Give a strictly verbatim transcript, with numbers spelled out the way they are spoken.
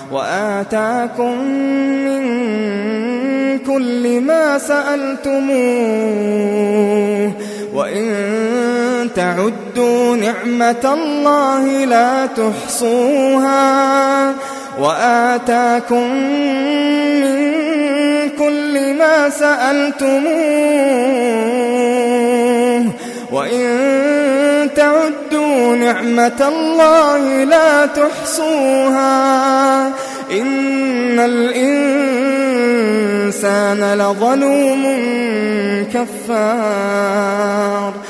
وآتاكم من كل ما سألتموه وإن تعدوا نعمة الله لا تحصوها وآتاكم من كل ما سألتموه وإن تعدوا نعمة الله لا تحصوها إن الإنسان لظلوم كفار